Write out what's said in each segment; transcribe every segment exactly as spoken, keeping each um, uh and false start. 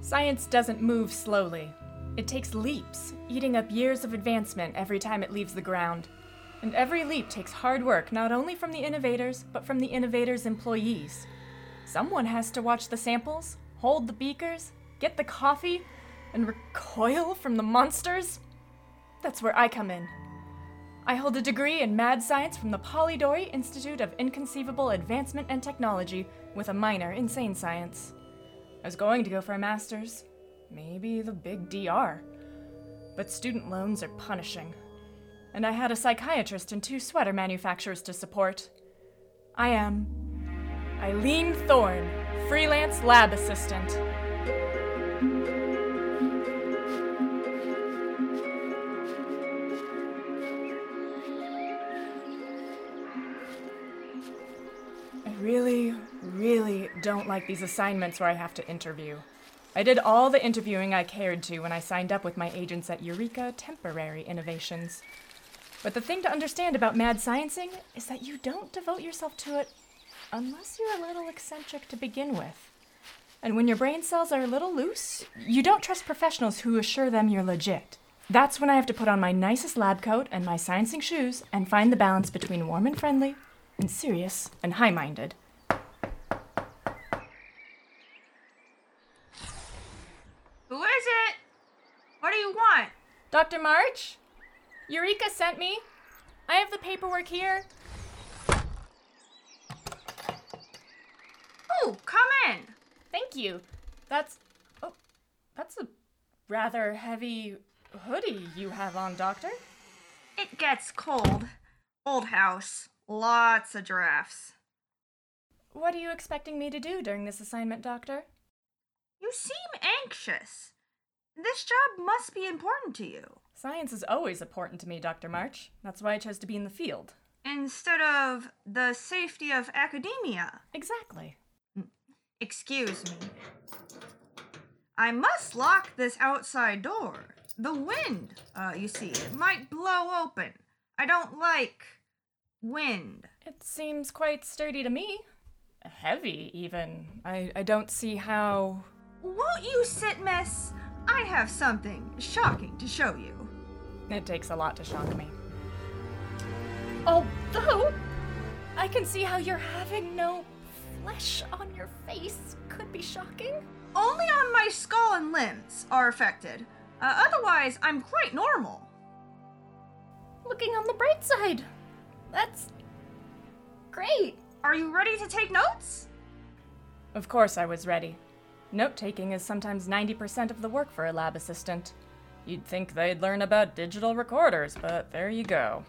Science doesn't move slowly. It takes leaps, eating up years of advancement every time it leaves the ground. And every leap takes hard work, not only from the innovators, but from the innovators' employees. Someone has to watch the samples, hold the beakers, get the coffee, and recoil from the monsters. That's where I come in. I hold a degree in mad science from the Polidori Institute of Inconceivable Advancement and Technology with a minor in sane science. I was going to go for a master's, maybe the big D R, but student loans are punishing. And I had a psychiatrist and two sweater manufacturers to support. I am Eileen Thorne, freelance lab assistant. I really, really don't like these assignments where I have to interview. I did all the interviewing I cared to when I signed up with my agents at Eureka Temporary Innovations. But the thing to understand about mad sciencing is that you don't devote yourself to it unless you're a little eccentric to begin with. And when your brain cells are a little loose, you don't trust professionals who assure them you're legit. That's when I have to put on my nicest lab coat and my sciencing shoes and find the balance between warm and friendly and serious and high-minded. Who is it? What do you want? Doctor March? Eureka sent me. I have the paperwork here. Oh, come in. Thank you. That's... Oh, that's a rather heavy hoodie you have on, Doctor. It gets cold. Old house. Lots of drafts. What are you expecting me to do during this assignment, Doctor? You seem anxious. This job must be important to you. Science is always important to me, Doctor March. That's why I chose to be in the field. Instead of the safety of academia. Exactly. Excuse me. I must lock this outside door. The wind, uh, you see, it might blow open. I don't like wind. It seems quite sturdy to me. Heavy, even. I, I don't see how... Won't you sit, miss? I have something shocking to show you. It takes a lot to shock me. Although, I can see how you're having no flesh on your face could be shocking. Only on my skull and limbs are affected. Uh, otherwise, I'm quite normal. Looking on the bright side. That's great. Are you ready to take notes? Of course I was ready. Note-taking is sometimes ninety percent of the work for a lab assistant. You'd think they'd learn about digital recorders, but there you go.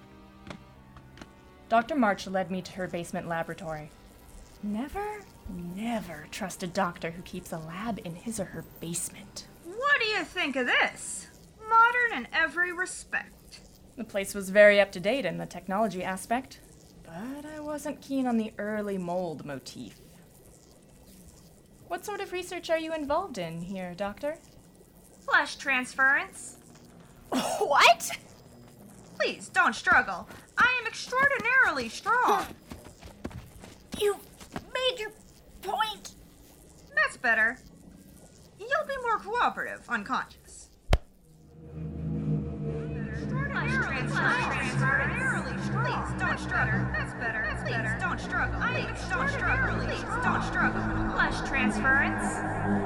Doctor March led me to her basement laboratory. Never, never trust a doctor who keeps a lab in his or her basement. What do you think of this? Modern in every respect. The place was very up-to-date in the technology aspect, but I wasn't keen on the early mold motif. What sort of research are you involved in here, Doctor? Flesh transference. What? Please, don't struggle. I am extraordinarily strong. You made your point. That's better. You'll be more cooperative, unconscious. Please, don't struggle. That's better. That's Please, better. don't struggle. Please, don't struggle. Please, don't struggle. Flesh transference.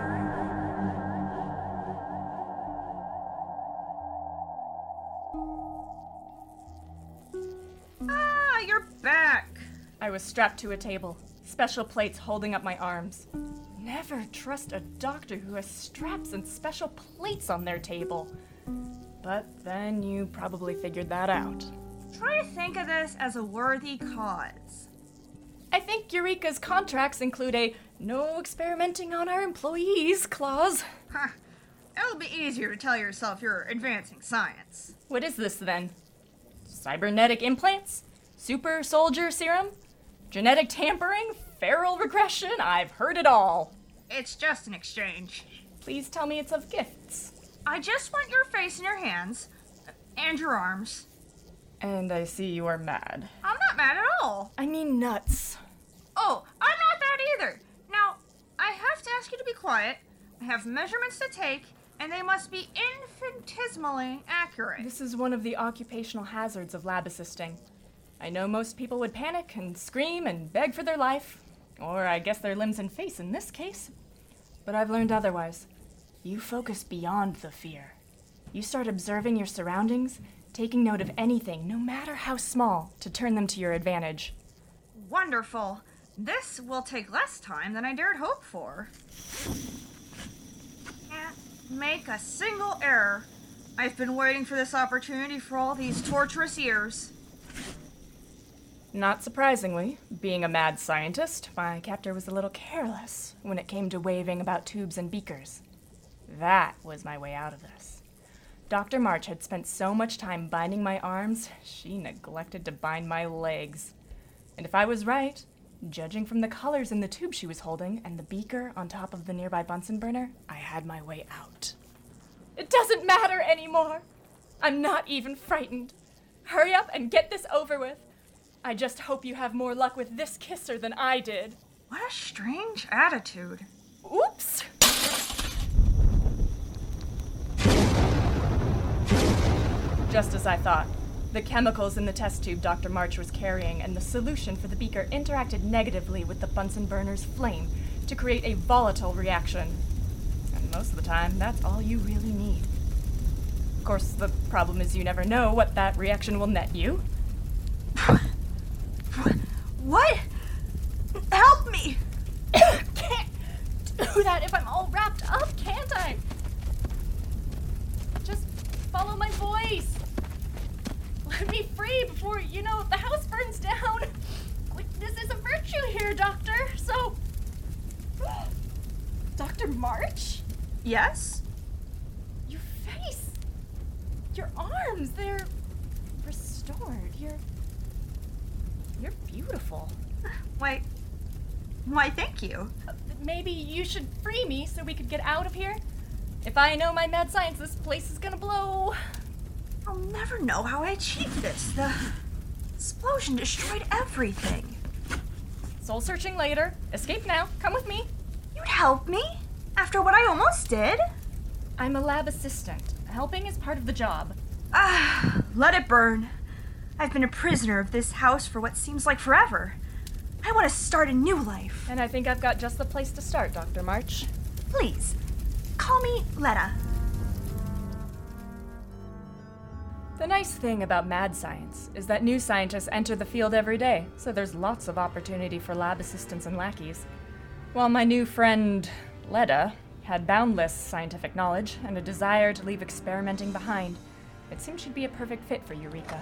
Ah, you're back. I was strapped to a table, special plates holding up my arms. Never trust a doctor who has straps and special plates on their table. But then you probably figured that out. Try to think of this as a worthy cause. I think Eureka's contracts include a no experimenting on our employees clause. Huh. It'll be easier to tell yourself you're advancing science. What is this then? Cybernetic implants? Super soldier serum? Genetic tampering? Feral regression? I've heard it all. It's just an exchange. Please tell me it's of gifts. I just want your face and your hands. And your arms. And I see you are mad. I'm not mad at all. I mean nuts. Oh, I'm not that either. Now, I have to ask you to be quiet. I have measurements to take, and they must be infinitesimally accurate. This is one of the occupational hazards of lab assisting. I know most people would panic and scream and beg for their life, or I guess their limbs and face in this case. But I've learned otherwise. You focus beyond the fear. You start observing your surroundings, taking note of anything, no matter how small, to turn them to your advantage. Wonderful. This will take less time than I dared hope for. Can't make a single error. I've been waiting for this opportunity for all these torturous years. Not surprisingly, being a mad scientist, my captor was a little careless when it came to waving about tubes and beakers. That was my way out of this. Doctor March had spent so much time binding my arms, she neglected to bind my legs. And if I was right, judging from the colors in the tube she was holding and the beaker on top of the nearby Bunsen burner, I had my way out. It doesn't matter anymore. I'm not even frightened. Hurry up and get this over with. I just hope you have more luck with this kisser than I did. What a strange attitude. Oops! Just as I thought. The chemicals in the test tube Doctor March was carrying and the solution for the beaker interacted negatively with the Bunsen burner's flame to create a volatile reaction. And most of the time, that's all you really need. Of course, the problem is you never know what that reaction will net you. What? Help me! Can't do that if I'm all wrapped up, can't I? Just follow my voice. Let me free before, you know, the house burns down. Quickness is a virtue here, Doctor, so... Doctor March? Yes? Your face. Your arms, they're restored. You're... You're beautiful. Why... Why, thank you. Uh, maybe you should free me so we could get out of here? If I know my mad science, this place is gonna blow. I'll never know how I achieved this. The explosion destroyed everything. Soul searching later. Escape now. Come with me. You'd help me? After what I almost did? I'm a lab assistant. Helping is part of the job. Ah, let it burn. I've been a prisoner of this house for what seems like forever. I want to start a new life. And I think I've got just the place to start, Doctor March. Please, call me Letta. The nice thing about mad science is that new scientists enter the field every day, so there's lots of opportunity for lab assistants and lackeys. While my new friend, Letta, had boundless scientific knowledge and a desire to leave experimenting behind, it seemed she'd be a perfect fit for Eureka.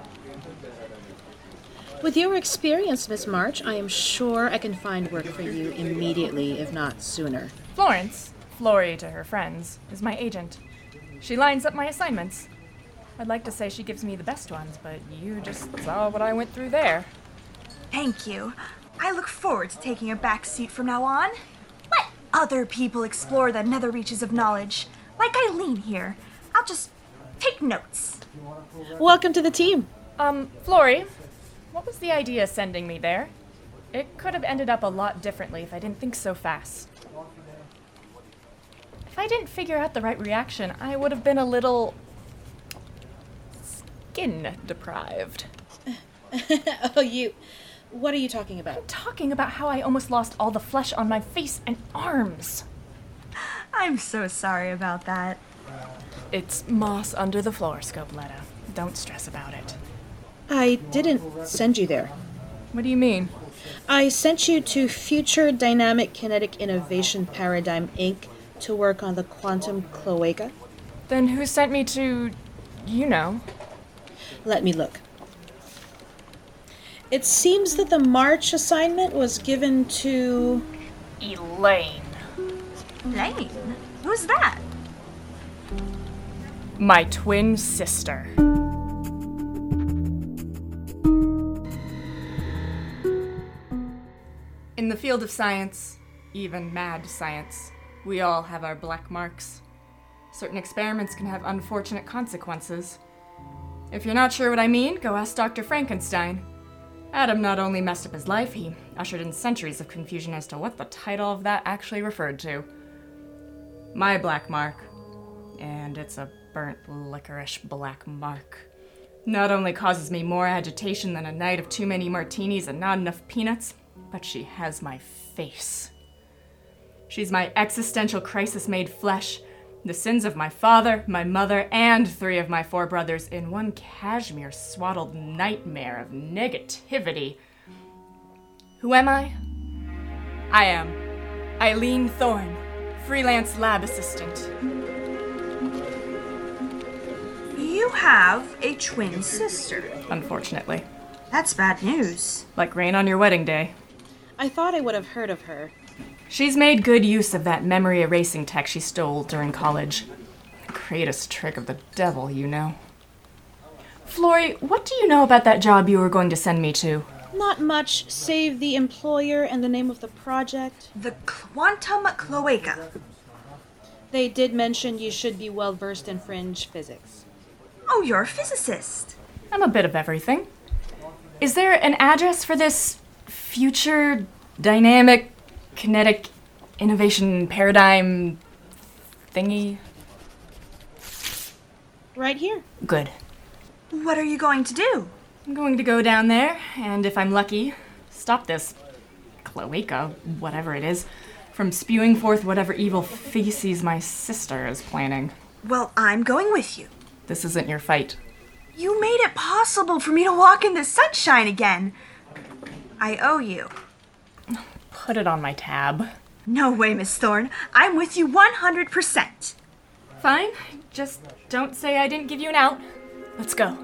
With your experience, Miss March, I am sure I can find work for you immediately, if not sooner. Florence, Flory to her friends, is my agent. She lines up my assignments. I'd like to say she gives me the best ones, but you just saw what I went through there. Thank you. I look forward to taking a back seat from now on. Let other people explore the nether reaches of knowledge. Like Eileen here. I'll just take notes. Welcome to the team. Um, Flory, what was the idea sending me there? It could have ended up a lot differently if I didn't think so fast. If I didn't figure out the right reaction, I would have been a little... skin deprived. Oh, you... What are you talking about? Talking about how I almost lost all the flesh on my face and arms. I'm so sorry about that. It's moss under the fluoroscope, Letta. Don't stress about it. I didn't send you there. What do you mean? I sent you to Future Dynamic Kinetic Innovation Paradigm, Incorporated to work on the quantum cloaca. Then who sent me to... you know? Let me look. It seems that the March assignment was given to... Elaine. Elaine? Who's that? My twin sister. In the field of science, even mad science, we all have our black marks. Certain experiments can have unfortunate consequences. If you're not sure what I mean, go ask Doctor Frankenstein. Adam not only messed up his life, he ushered in centuries of confusion as to what the title of that actually referred to. My black mark. And it's a burnt licorice black mark. Not only causes me more agitation than a night of too many martinis and not enough peanuts, but she has my face. She's my existential crisis-made flesh, the sins of my father, my mother, and three of my four brothers in one cashmere-swaddled nightmare of negativity. Who am I? I am Eileen Thorne, freelance lab assistant. You have a twin sister. Unfortunately. That's bad news. Like rain on your wedding day. I thought I would have heard of her. She's made good use of that memory erasing tech she stole during college. The greatest trick of the devil, you know. Flory, what do you know about that job you were going to send me to? Not much, save the employer and the name of the project. The Quantum Cloaca. They did mention you should be well versed in fringe physics. Oh, you're a physicist. I'm a bit of everything. Is there an address for this future dynamic kinetic innovation paradigm thingy? Right here. Good. What are you going to do? I'm going to go down there, and if I'm lucky, stop this cloaca, whatever it is, from spewing forth whatever evil feces my sister is planning. Well, I'm going with you. This isn't your fight. You made it possible for me to walk in the sunshine again. I owe you. Put it on my tab. No way, Miss Thorne. I'm with you one hundred percent. Fine. Just don't say I didn't give you an out. Let's go.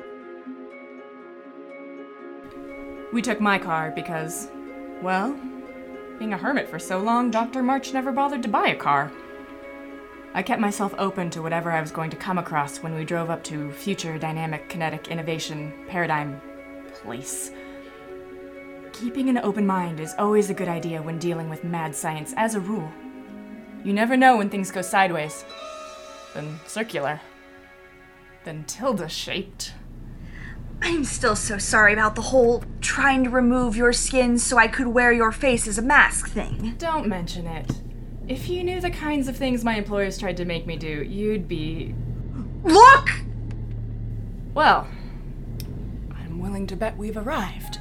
We took my car because, well, being a hermit for so long, Doctor March never bothered to buy a car. I kept myself open to whatever I was going to come across when we drove up to Future Dynamic Kinetic Innovation Paradigm Place. Keeping an open mind is always a good idea when dealing with mad science, as a rule. You never know when things go sideways. Then circular. Then tilde-shaped. I'm still so sorry about the whole trying to remove your skin so I could wear your face as a mask thing. Don't mention it. If you knew the kinds of things my employers tried to make me do, you'd be... Look! Well, I'm willing to bet we've arrived.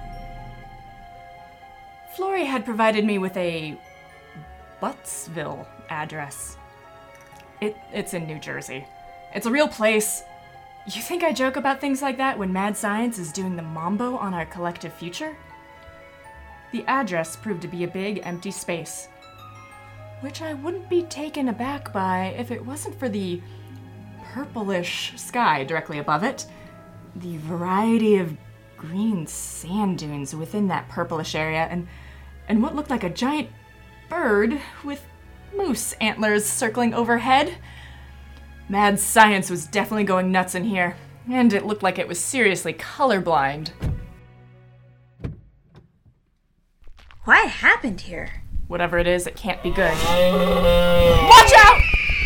Flory had provided me with a Buttsville address. It, it's in New Jersey. It's a real place. You think I joke about things like that when mad science is doing the mambo on our collective future? The address proved to be a big, empty space, which I wouldn't be taken aback by if it wasn't for the purplish sky directly above it, the variety of green sand dunes within that purplish area, and, and what looked like a giant bird with moose antlers circling overhead. Mad science was definitely going nuts in here, and it looked like it was seriously colorblind. What happened here? Whatever it is, it can't be good. Watch out!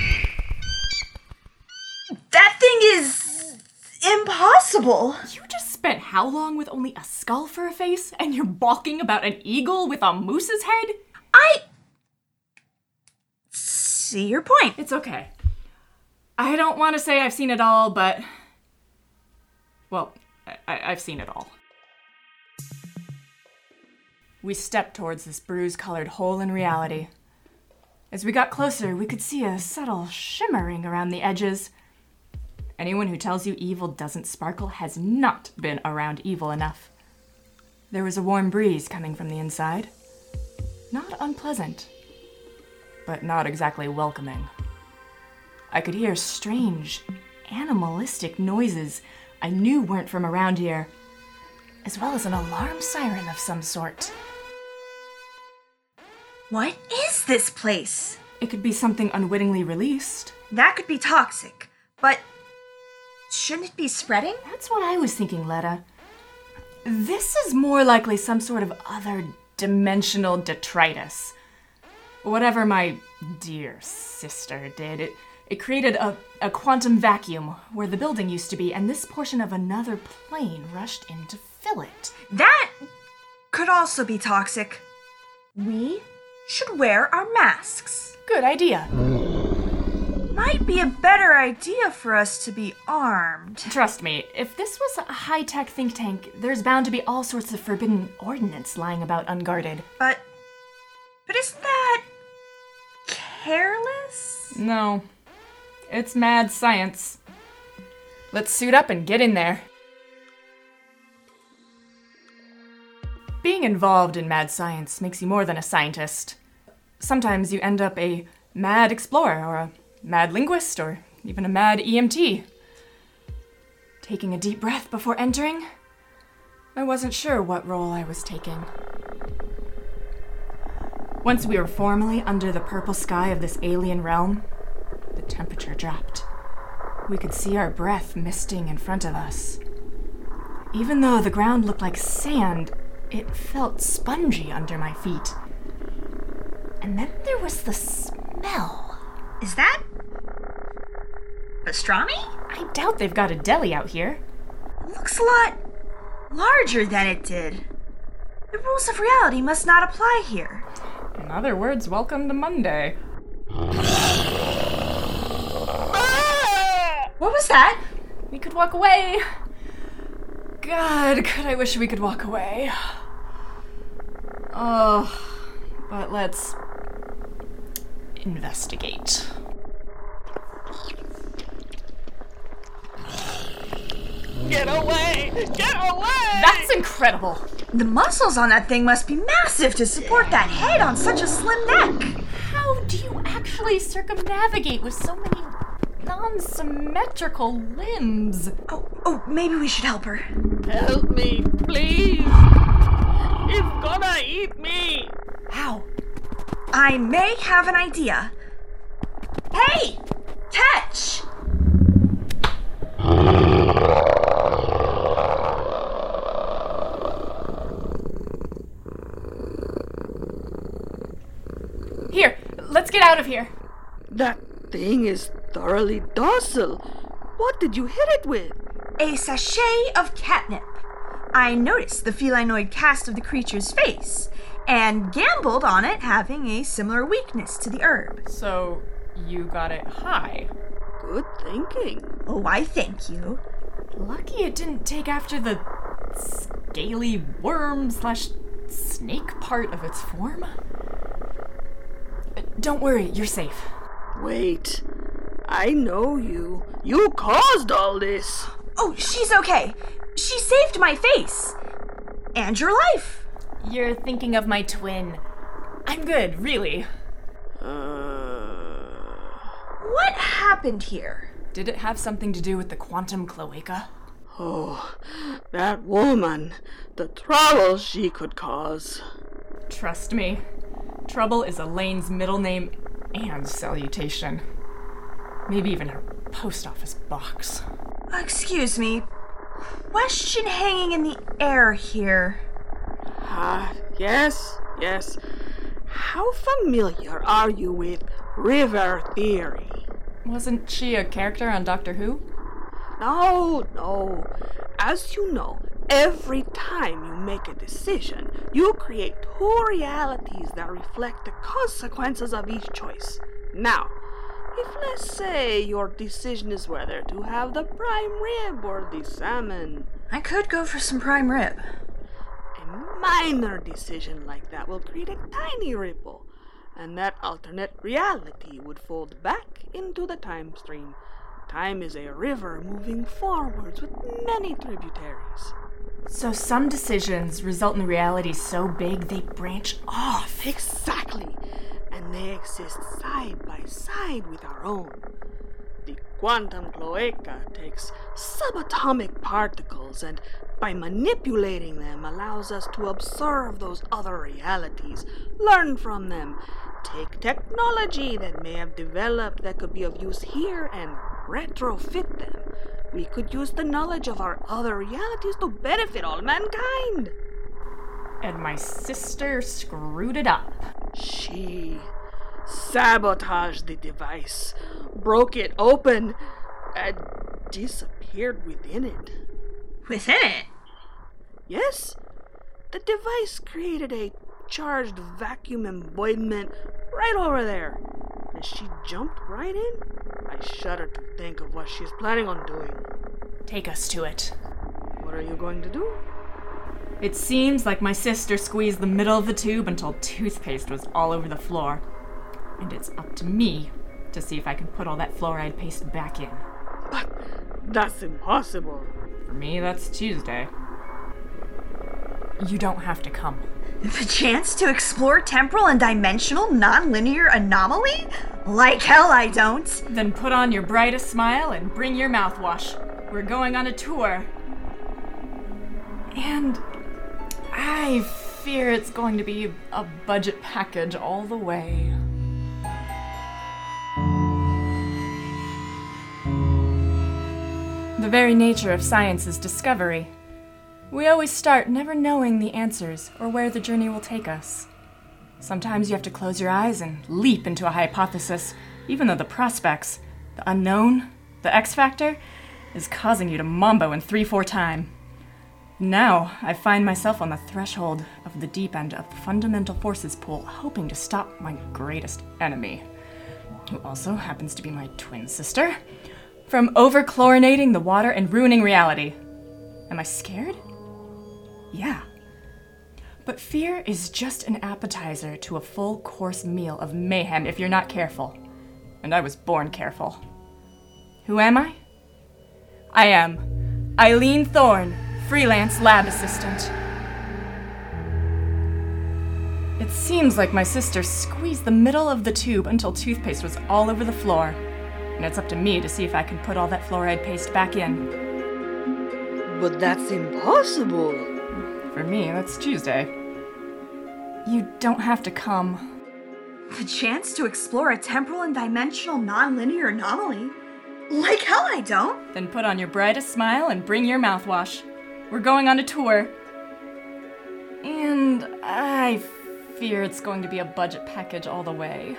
That thing is impossible. You just spent how long with only a skull for a face, and you're balking about an eagle with a moose's head? I see your point. It's okay. I don't want to say I've seen it all, but... Well, I- I've seen it all. We stepped towards this bruise-colored hole in reality. As we got closer, we could see a subtle shimmering around the edges. Anyone who tells you evil doesn't sparkle has not been around evil enough. There was a warm breeze coming from the inside. Not unpleasant, but not exactly welcoming. I could hear strange, animalistic noises I knew weren't from around here, as well as an alarm siren of some sort. What is this place? It could be something unwittingly released. That could be toxic, but shouldn't it be spreading? That's what I was thinking, Letta. This is more likely some sort of other dimensional detritus. Whatever my dear sister did, it, it created a, a quantum vacuum where the building used to be, and this portion of another plane rushed in to fill it. That could also be toxic. We should wear our masks. Good idea. might be a better idea for us to be armed. Trust me, if this was a high-tech think tank, there's bound to be all sorts of forbidden ordnance lying about unguarded. But... But isn't that... careless? No. It's mad science. Let's suit up and get in there. Being involved in mad science makes you more than a scientist. Sometimes you end up a mad explorer, or a mad linguist, or even a mad E M T. Taking a deep breath before entering, I wasn't sure what role I was taking. Once we were formally under the purple sky of this alien realm, the temperature dropped. We could see our breath misting in front of us. Even though the ground looked like sand, it felt spongy under my feet. And then there was the smell. Is that... pastrami? I doubt they've got a deli out here. It looks a lot larger than it did. The rules of reality must not apply here. In other words, welcome to Monday. What was that? We could walk away. God, could I wish we could walk away. Oh, but let's investigate. Get away! Get away! That's incredible. The muscles on that thing must be massive to support that head on such a slim neck. How do you actually circumnavigate with so many non-symmetrical limbs? Oh, oh, maybe we should help her. Help me, please! It's gonna eat me! How? I may have an idea. Hey! Catch! Here, let's get out of here. That thing is thoroughly docile. What did you hit it with? A sachet of catnip. I noticed the felinoid cast of the creature's face, and gambled on it having a similar weakness to the herb. So, you got it high. Good thinking. Oh, why thank you. Lucky it didn't take after the scaly worm slash snake part of its form. Don't worry, you're safe. Wait. I know you. You caused all this. Oh, she's okay. She saved my face. And your life. You're thinking of my twin. I'm good, really. Uh... What happened here? Did it have something to do with the quantum cloaca? Oh, that woman. The trouble she could cause. Trust me, Trouble is Elaine's middle name and salutation. Maybe even her post office box. Excuse me. Question hanging in the air here. Ah, yes, yes. How familiar are you with river theory? Wasn't she a character on Doctor Who? No, no. As you know, every time you make a decision, you create two realities that reflect the consequences of each choice. Now, if let's say your decision is whether to have the prime rib or the salmon, I could go for some prime rib. a minor decision like that will create a tiny ripple, and that alternate reality would fold back into the time stream. Time is a river moving forwards with many tributaries. So some decisions result in realities so big they branch off. Exactly. And they exist side by side with our own. The quantum cloaca takes subatomic particles and, by manipulating them, allows us to observe those other realities, learn from them, take technology that may have developed that could be of use here and retrofit them. We could use the knowledge of our other realities to benefit all mankind. And my sister screwed it up. She sabotaged the device, broke it open, and disappeared within it. Within it? Yes, the device created a charged vacuum embodiment right over there. And she jumped right in. I I shudder to think of what she's planning on doing. Take us to it. What are you going to do? It seems like my sister squeezed the middle of the tube until toothpaste was all over the floor. And it's up to me to see if I can put all that fluoride paste back in. But that's impossible. For me, that's Tuesday. You don't have to come. The chance to explore temporal and dimensional nonlinear anomaly? Like hell I don't. Then put on your brightest smile and bring your mouthwash. We're going on a tour. And I fear it's going to be a budget package all the way. The very nature of science is discovery. We always start never knowing the answers or where the journey will take us. Sometimes you have to close your eyes and leap into a hypothesis, even though the prospects, the unknown, the X factor, is causing you to mambo in three four time. Now, I find myself on the threshold of the deep end of the fundamental forces pool, hoping to stop my greatest enemy, who also happens to be my twin sister, from over-chlorinating the water and ruining reality. Am I scared? Yeah. But fear is just an appetizer to a full-course meal of mayhem if you're not careful. And I was born careful. Who am I? I am Eileen Thorne, freelance lab assistant. It seems like my sister squeezed the middle of the tube until toothpaste was all over the floor. And it's up to me to see if I can put all that fluoride paste back in. But that's impossible. For me, that's Tuesday. You don't have to come. The chance to explore a temporal and dimensional nonlinear anomaly? Like hell I don't. Then put on your brightest smile and bring your mouthwash. We're going on a tour. And I fear it's going to be a budget package all the way.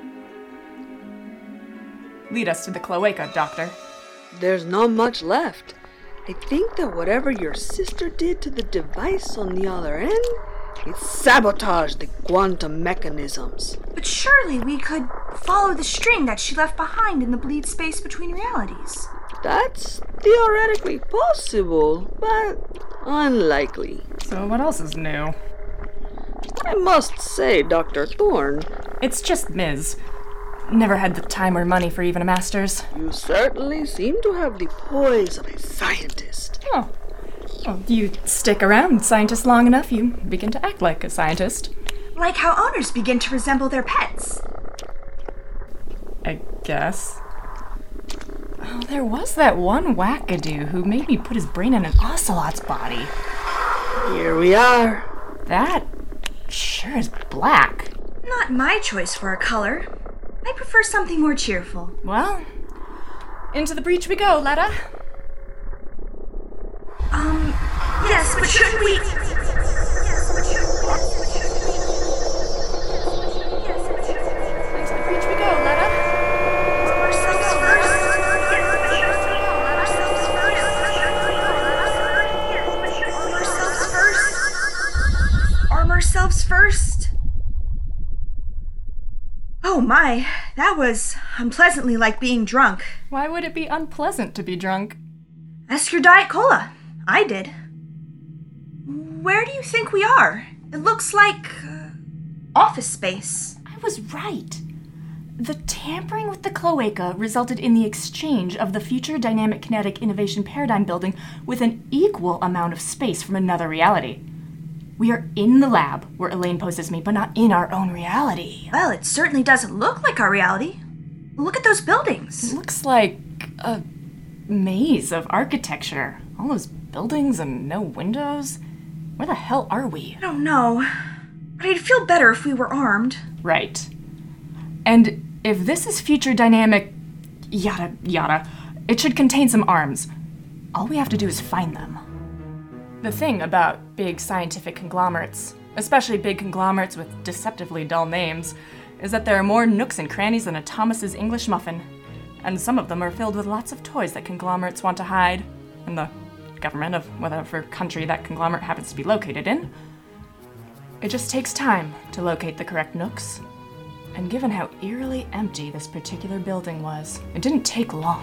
Lead us to the cloaca, Doctor. There's not much left. I think that whatever your sister did to the device on the other end, it sabotaged the quantum mechanisms. But surely we could follow the string that she left behind in the bleed space between realities. That's theoretically possible, but unlikely. So what else is new? I must say, Doctor Thorne, It's just Miz Never had the time or money for even a master's. you certainly seem to have the poise of a scientist. Oh. Well, you stick around scientist long enough, you begin to act like a scientist. Like how owners begin to resemble their pets. I guess. Oh, there was that one wackadoo who made me put his brain in an ocelot's body. Here we are. That sure is black. Not my choice for a color. I prefer something more cheerful. Well, into the breach we go, Letta. Um, yes, but shouldn't we... Yes, but shouldn't we... Into the breach we go, Letta. Ourselves first. Ourselves first. Arm ourselves first. Oh my, that was unpleasantly like being drunk. Why would it be unpleasant to be drunk? Ask your Diet Cola. I did. Where do you think we are? It looks like... Uh, office space. I was right. The tampering with the cloaca resulted in the exchange of the future dynamic kinetic innovation paradigm building with an equal amount of space from another reality. We are in the lab where Elaine poses me, but not in our own reality. Well, it certainly doesn't look like our reality. Look at those buildings. It looks like a maze of architecture. All those buildings and no windows. Where the hell are we? I don't know, but I'd feel better if we were armed. Right. And if this is future dynamic yada yada, it should contain some arms. All we have to do is find them. The thing about big scientific conglomerates, especially big conglomerates with deceptively dull names, is that there are more nooks and crannies than a Thomas's English muffin. And some of them are filled with lots of toys that conglomerates want to hide. And the government of whatever country that conglomerate happens to be located in. It just takes time to locate the correct nooks And given how eerily empty this particular building was, it didn't take long.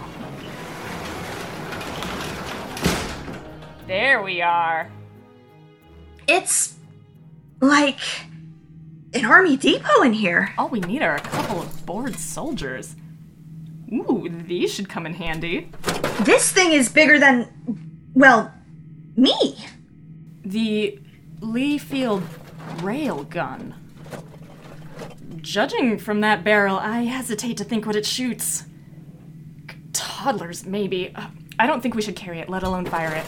There we are. It's like an army depot in here. All we need are a couple of bored soldiers. Ooh, these should come in handy. This thing is bigger than, well, me. The Lee Field railgun. Judging from that barrel, I hesitate to think what it shoots. Toddlers, maybe. Uh, I don't think we should carry it, let alone fire it.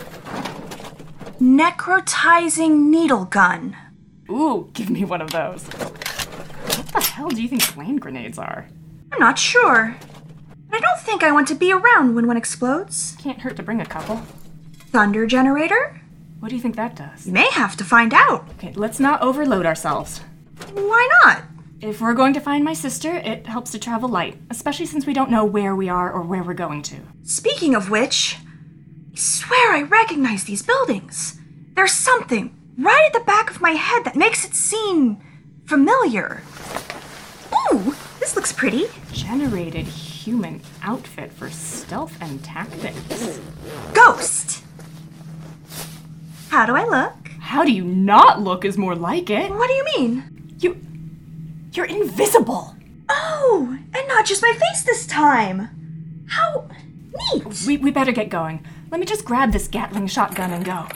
Necrotizing needle gun. Ooh, give me one of those. What the hell do you think flame grenades are? I'm not sure. But I don't think I want to be around when one explodes. Can't hurt to bring a couple. Thunder generator? What do you think that does? You may have to find out. Okay, let's not overload ourselves. Why not? If we're going to find my sister, it helps to travel light, especially since we don't know where we are or where we're going to. Speaking of which, I swear I recognize these buildings. There's something right at the back of my head that makes it seem familiar. Ooh, this looks pretty. Generated human outfit for stealth and tactics. Ghost! How do I look? How do you not look is more like it. What do you mean? You... You're invisible. Oh, and not just my face this time. How neat. We, we better get going. Let me just grab this Gatling shotgun and go.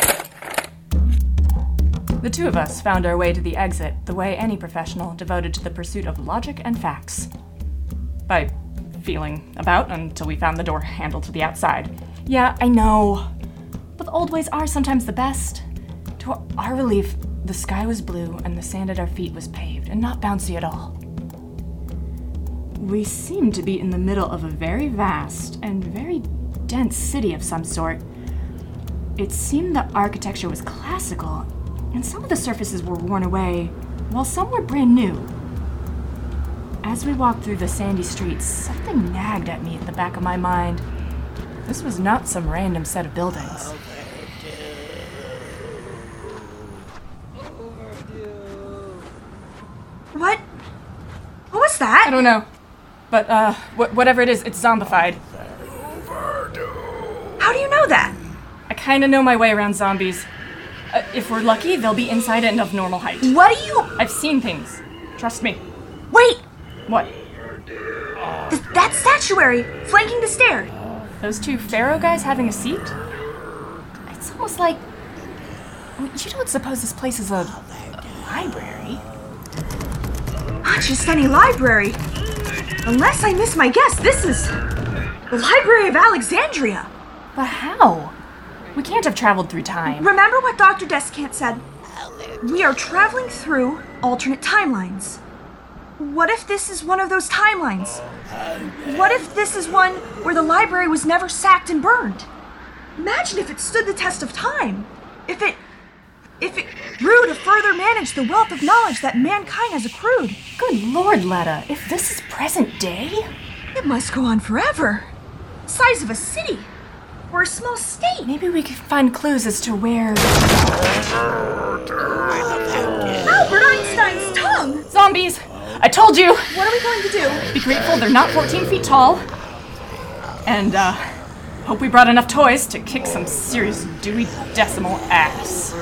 The two of us found our way to the exit the way any professional devoted to the pursuit of logic and facts. By feeling about until we found the door handle to the outside. Yeah, I know. But the old ways are sometimes the best. To our relief, the sky was blue and the sand at our feet was paved and not bouncy at all. We seemed to be in the middle of a very vast and very dense city of some sort. It seemed the architecture was classical, and some of the surfaces were worn away, while some were brand new. As we walked through the sandy streets, something nagged at me at the back of my mind. This was not some random set of buildings. What? What was that? I don't know. But, uh, wh- whatever it is, it's zombified. How do you know that? I kinda know my way around zombies. Uh, if we're lucky, they'll be inside and of normal height. What do you... I've seen things. Trust me. Wait! What? Th- that statuary flanking the stair. Those two pharaoh guys having a seat? It's almost like... You don't suppose this place is a, a library? Not just any library. Unless I miss my guess, this is the Library of Alexandria. But how? We can't have traveled through time. Remember what Doctor Descant said? We are traveling through alternate timelines. What if this is one of those timelines? What if this is one where the library was never sacked and burned? Imagine if it stood the test of time. If it... If it grew to further manage the wealth of knowledge that mankind has accrued. Good Lord, Letta, if this is present day? It must go on forever. The size of a city. Or a small state. Maybe we could find clues as to where... Albert Einstein's tongue! Zombies! I told you! What are we going to do? Be grateful they're not fourteen feet tall. And, uh, hope we brought enough toys to kick some serious Dewey Decimal ass.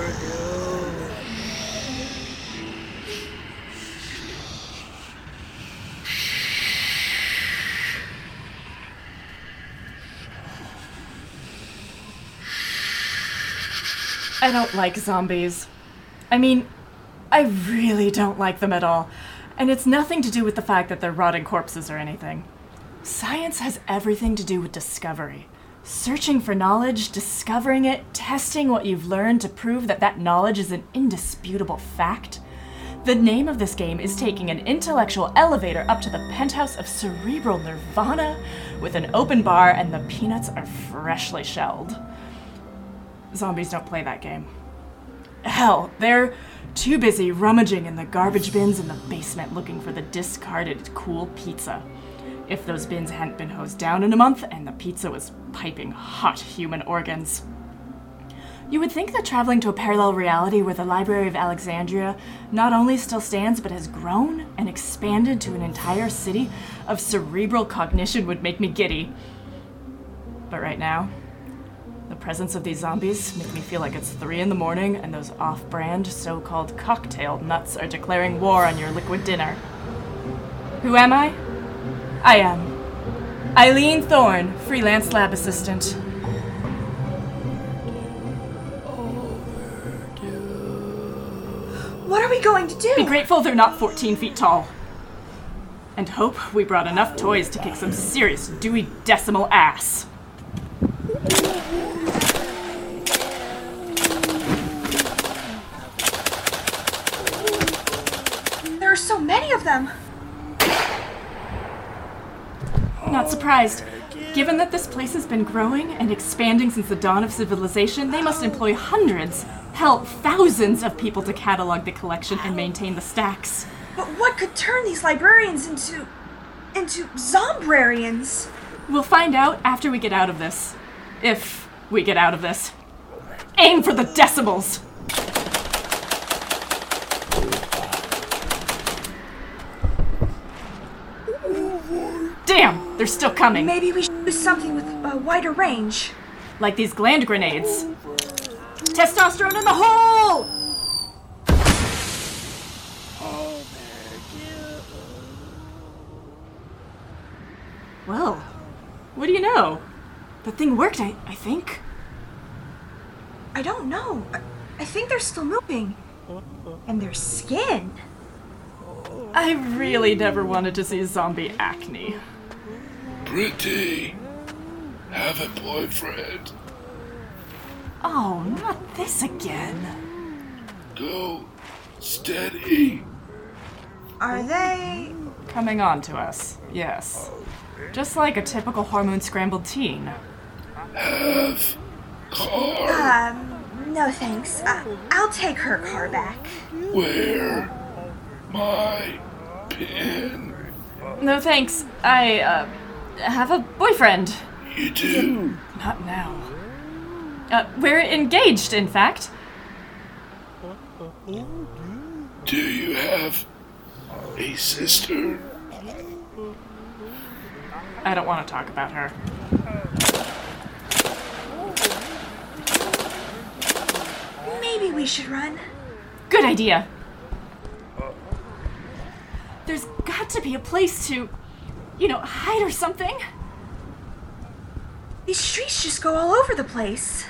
I don't like zombies. I mean, I really don't like them at all. And it's nothing to do with the fact that they're rotting corpses or anything. Science has everything to do with discovery. Searching for knowledge, discovering it, testing what you've learned to prove that that knowledge is an indisputable fact. The name of this game is taking an intellectual elevator up to the penthouse of cerebral nirvana with an open bar and the peanuts are freshly shelled. Zombies don't play that game. Hell, they're too busy rummaging in the garbage bins in the basement looking for the discarded cool pizza. If those bins hadn't been hosed down in a month and the pizza was piping hot human organs. You would think that traveling to a parallel reality where the Library of Alexandria not only still stands but has grown and expanded to an entire city of cerebral cognition would make me giddy. But right now, the presence of these zombies make me feel like it's three in the morning and those off-brand so-called cocktail nuts are declaring war on your liquid dinner. Who am I? I am Eileen Thorne, freelance lab assistant. What are we going to do? Be grateful they're not fourteen feet tall. And hope we brought enough toys to kick some serious Dewey Decimal ass. There are so many of them. Not surprised. Given that this place has been growing and expanding since the dawn of civilization, they must employ hundreds, hell, thousands of people to catalog the collection and maintain the stacks. But what could turn these librarians into... into zombrarians? We'll find out after we get out of this. If we get out of this. Aim for the decibels! Damn, they're still coming. Maybe we should do something with a wider range. Like these gland grenades. Testosterone in the hole! Well, what do you know? The thing worked, I, I think. I don't know. I, I think they're still moving. And their skin. I really never wanted to see zombie acne. Pretty. Have a boyfriend. Oh, not this again. Go steady. Are they... Coming on to us, yes. Just like a typical hormone-scrambled teen. Have car. Um, no thanks. Uh, I'll take her car back. Where? My pin. No thanks. I, uh, have a boyfriend. You do? Not now. Uh, we're engaged, in fact. Do you have a sister? I don't want to talk about her. Maybe we should run. Good idea. There's got to be a place to, you know, hide or something. These streets just go all over the place.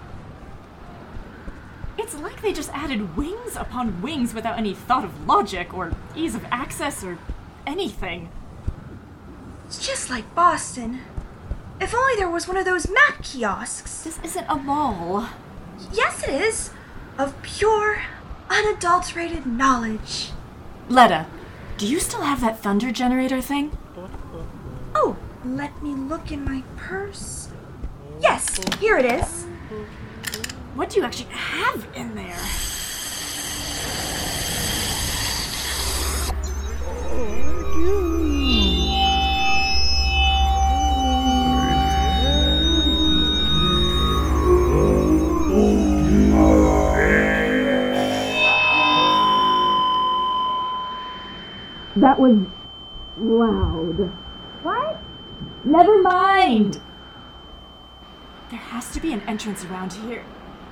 It's like they just added wings upon wings without any thought of logic or ease of access or anything. It's just like Boston. If only there was one of those map kiosks. This isn't a mall. Yes, it is. Of pure, unadulterated knowledge. Letta, do you still have that thunder generator thing? Oh, let me look in my purse. Yes, here it is. What do you actually have in there? That was loud. What? Never mind! There has to be an entrance around here.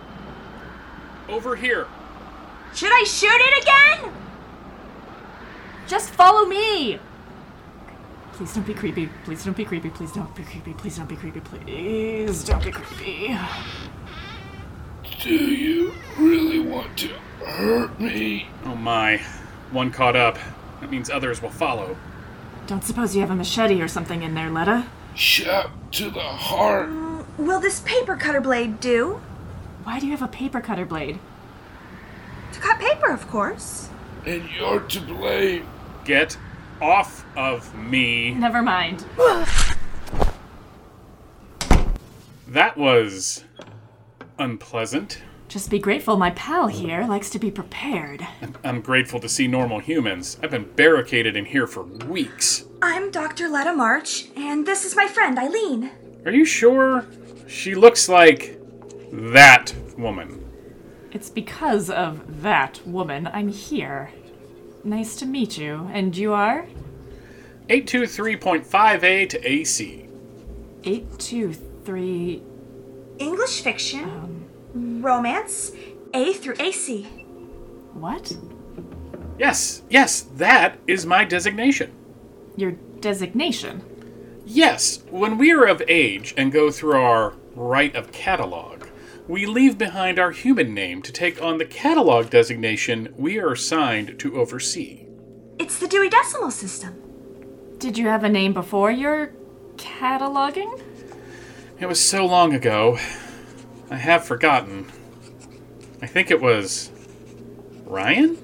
Over here. Should I shoot it again? Just follow me! Please don't be creepy. Please don't be creepy. Please don't be creepy. Please don't be creepy. Please don't be creepy. Do you really want to hurt me? Oh my. One caught up. That means others will follow. Don't suppose you have a machete or something in there, Letta? Shot to the heart. Will this paper cutter blade do? Why do you have a paper cutter blade? To cut paper, of course. And you're to blame. Get off of me. Never mind. That was unpleasant. Just be grateful my pal here likes to be prepared. I'm grateful to see normal humans. I've been barricaded in here for weeks. I'm Doctor Letta March, and this is my friend, Eileen. Are you sure? She looks like that woman. It's because of that woman I'm here. Nice to meet you. And you are? eight two three point five eight A C. eight two three... English fiction, romance, A through A C. What? Yes, yes, that is my designation. Your designation? Yes, when we are of age and go through our rite of catalog, we leave behind our human name to take on the catalog designation we are assigned to oversee. It's the Dewey Decimal System. Did you have a name before your cataloging? It was so long ago. I have forgotten. I think it was... Ryan?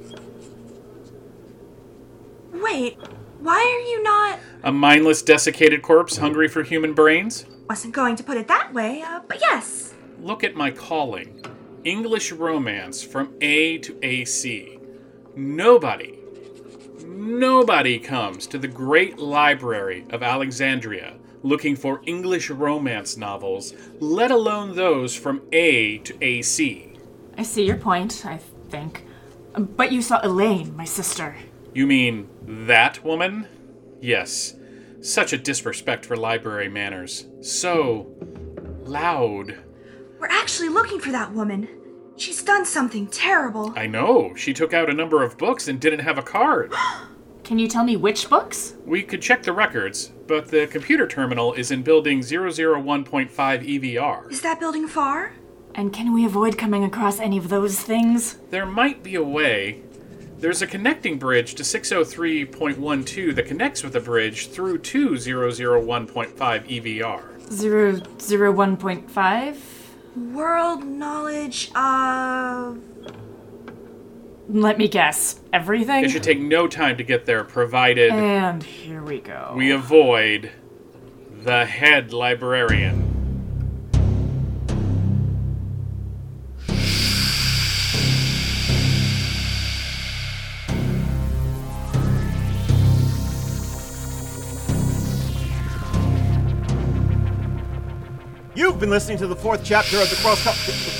Wait, why are you not... A mindless, desiccated corpse hungry for human brains? Wasn't going to put it that way, uh, but yes. Look at my calling. English romance from A to A C. Nobody, nobody comes to the great library of Alexandria looking for English romance novels, let alone those from A to A C. I see your point, I think. But you saw Elaine, my sister. You mean that woman? Yes. Such a disrespect for library manners. So loud. We're actually looking for that woman. She's done something terrible. I know. She took out a number of books and didn't have a card. Can you tell me which books? We could check the records, but the computer terminal is in building zero zero one point five E V R. Is that building far? And can we avoid coming across any of those things? There might be a way. There's a connecting bridge to six oh three point one two that connects with a bridge through to zero zero one point five E V R. Zero zero one point five? World knowledge of... Let me guess. Everything? It should take no time to get there, provided And here we go. we avoid the head librarian. You've been listening to the fourth chapter of the Crosscut.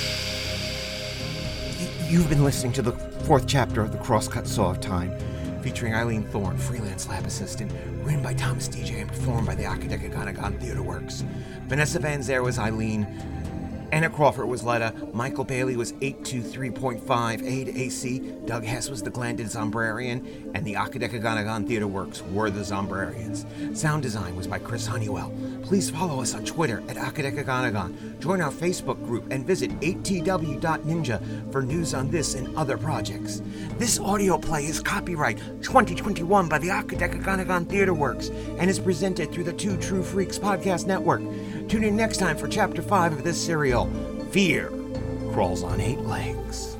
You've been listening to the fourth chapter of the Crosscut Saw of Time, featuring Eileen Thorne, freelance lab assistant, written by Thomas D J and performed by the Akadekaganagon Theater Works. Vanessa Van Zer was Eileen. Anna Crawford was Letta, Michael Bailey was eight two three point five A to A C, Doug Hess was the Glanded Zombrarian, and the Akadekaganagon Theater Works were the Zombrarians. Sound design was by Chris Honeywell. Please follow us on Twitter at Akadekaganagon, join our Facebook group, and visit eight t w dot ninja for news on this and other projects. This audio play is copyright twenty twenty-one by the Akadekaganagon Theater Works and is presented through the Two True Freaks podcast network. Tune in next time for Chapter five of this serial, Fear Crawls on Eight Legs.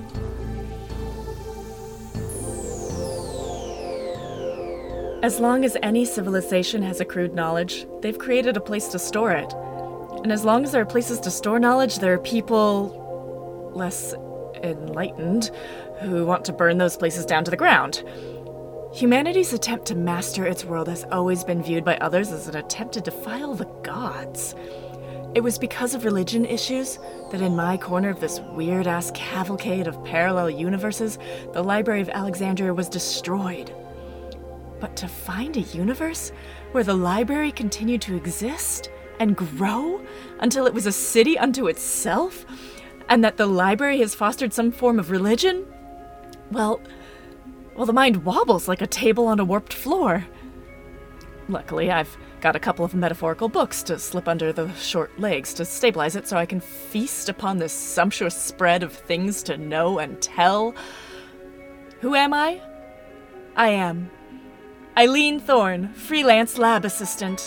As long as any civilization has accrued knowledge, they've created a place to store it. And as long as there are places to store knowledge, there are people less enlightened who want to burn those places down to the ground. Humanity's attempt to master its world has always been viewed by others as an attempt to defile the gods. It was because of religion issues that in my corner of this weird-ass cavalcade of parallel universes, the Library of Alexandria was destroyed. But to find a universe where the library continued to exist and grow until it was a city unto itself, and that the library has fostered some form of religion, well, well, the mind wobbles like a table on a warped floor. Luckily, I've got a couple of metaphorical books to slip under the short legs to stabilize it so I can feast upon this sumptuous spread of things to know and tell. Who am I? I am Eileen Thorne, freelance lab assistant.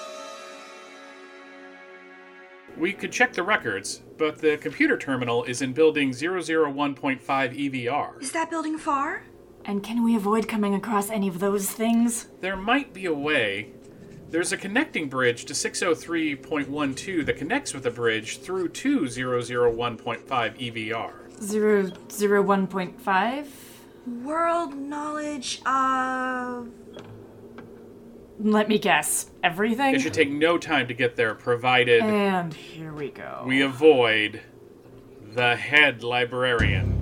We could check the records, but the computer terminal is in building zero zero one point five E V R. Is that building far? And can we avoid coming across any of those things? There might be a way. There's a connecting bridge to six oh three point one two that connects with a bridge through to zero zero one point five E V R. Zero zero one point five? World knowledge of... Let me guess. Everything? It should take no time to get there, provided And here we go. we avoid the head librarian.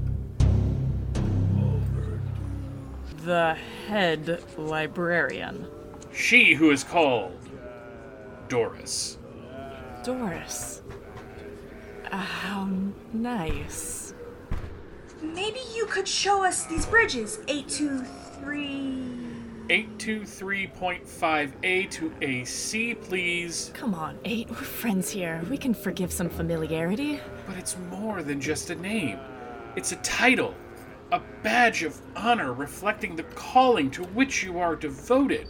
The head librarian. She who is called Doris. Doris. Uh, how nice. Maybe you could show us these bridges. eight two three... eight two three point five A to A C, please. Come on, Eight. We're friends here. We can forgive some familiarity. But it's more than just a name. It's a title. A badge of honor reflecting the calling to which you are devoted.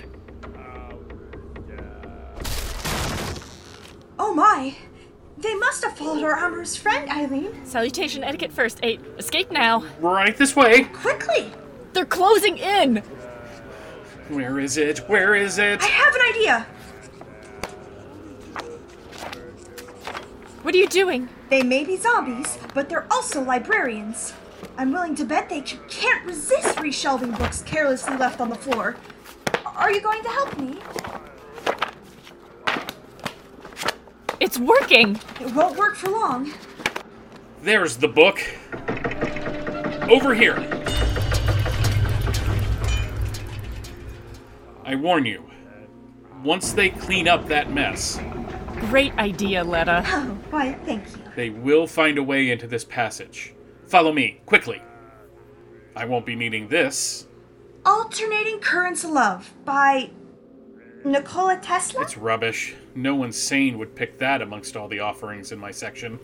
Oh my! They must have followed our armor's friend, Eileen. Salutation etiquette first, Eight. Escape now. Right this way. Quickly! They're closing in! Where is it? Where is it? I have an idea! What are you doing? They may be zombies, but they're also librarians. I'm willing to bet they c- can't resist reshelving books carelessly left on the floor. Are you going to help me? It's working! It won't work for long. There's the book. Over here. I warn you, once they clean up that mess, Great idea, Letta. Oh, why, thank you. they will find a way into this passage. Follow me, quickly. I won't be needing this. Alternating Currents of Love by Nikola Tesla? It's rubbish. No one sane would pick that amongst all the offerings in my section.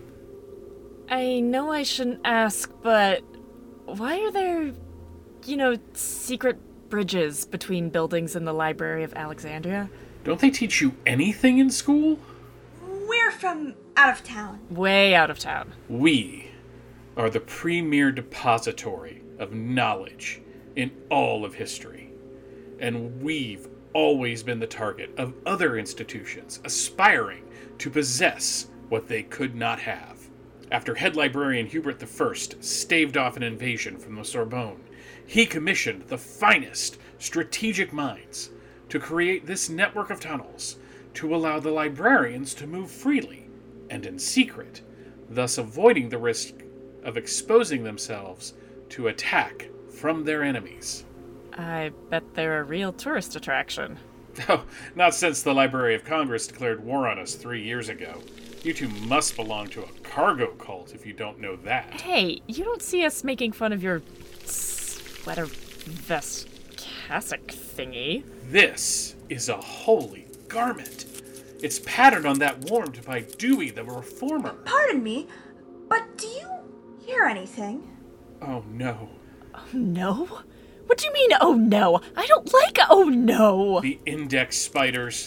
I know I shouldn't ask, but why are there, you know, secret bridges between buildings in the Library of Alexandria? Don't they teach you anything in school? We're from out of town. Way out of town. We are the premier depository of knowledge in all of history. And we've always been the target of other institutions aspiring to possess what they could not have. After head librarian Hubert the First staved off an invasion from the Sorbonne, he commissioned the finest strategic minds to create this network of tunnels to allow the librarians to move freely and in secret, thus avoiding the risk of exposing themselves to attack from their enemies. I bet they're a real tourist attraction. Oh, not since the Library of Congress declared war on us three years ago. You two must belong to a cargo cult if you don't know that. Hey, you don't see us making fun of your sweater vest cassock thingy. This is a holy garment. It's patterned on that worn by Dewey the Reformer. Pardon me, but do you hear anything? Oh no. Oh no? What do you mean, oh no? I don't like oh no! The index spiders.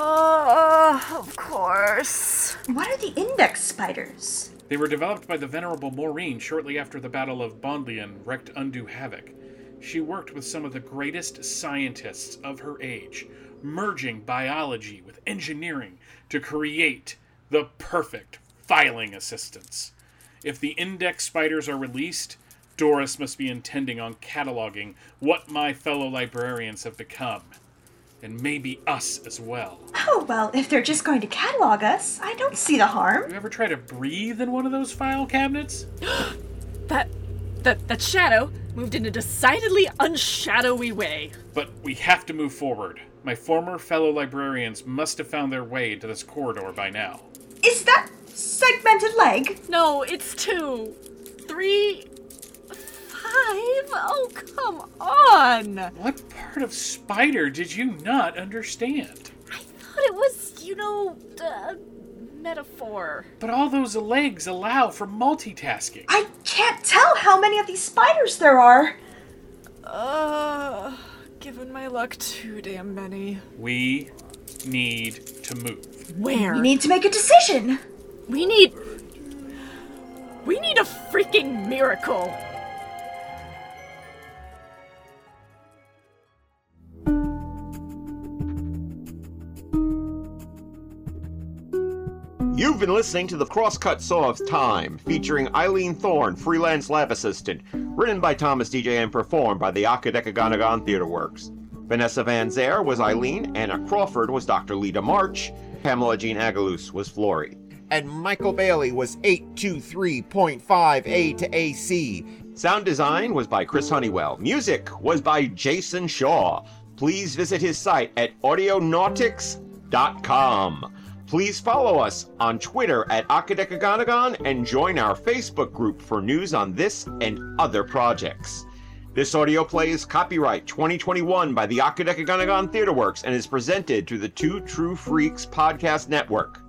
Uh, of course. What are the index spiders? They were developed by the venerable Maureen shortly after the Battle of Bondlian wreaked undue havoc. She worked with some of the greatest scientists of her age, merging biology with engineering to create the perfect filing assistants. If the index spiders are released, Doris must be intending on cataloging what my fellow librarians have become. And maybe us as well. Oh, well, if they're just going to catalog us, I don't see the harm. You ever try to breathe in one of those file cabinets? That, that, that shadow moved in a decidedly unshadowy way. But we have to move forward. My former fellow librarians must have found their way into this corridor by now. Is that segmented leg? No, it's two, three, five. Oh, come on. What part of Spider did you not understand? I thought it was, you know, uh, metaphor. But all those legs allow for multitasking. I can't tell how many of these spiders there are. Uh, given my luck, too damn many. We need to move. Where? We need to make a decision. We need... We need a freaking miracle. You've been listening to The Crosscut Saw of Time, featuring Eileen Thorne, freelance lab assistant, written by Thomas D J and performed by the Akadekaganagon Theater Works. Vanessa Van Zare was Eileen, Anna Crawford was Doctor Lita March, Pamela Jean Agalus was Florrie. and Michael Bailey was eight two three point five A to A C. Sound design was by Chris Honeywell. Music was by Jason Shaw. Please visit his site at audionautics dot com. Please follow us on Twitter at Akadekaganagon and join our Facebook group for news on this and other projects. This audio play is copyright twenty twenty-one by the Akadekaganagon Theater Works and is presented through the Two True Freaks Podcast Network.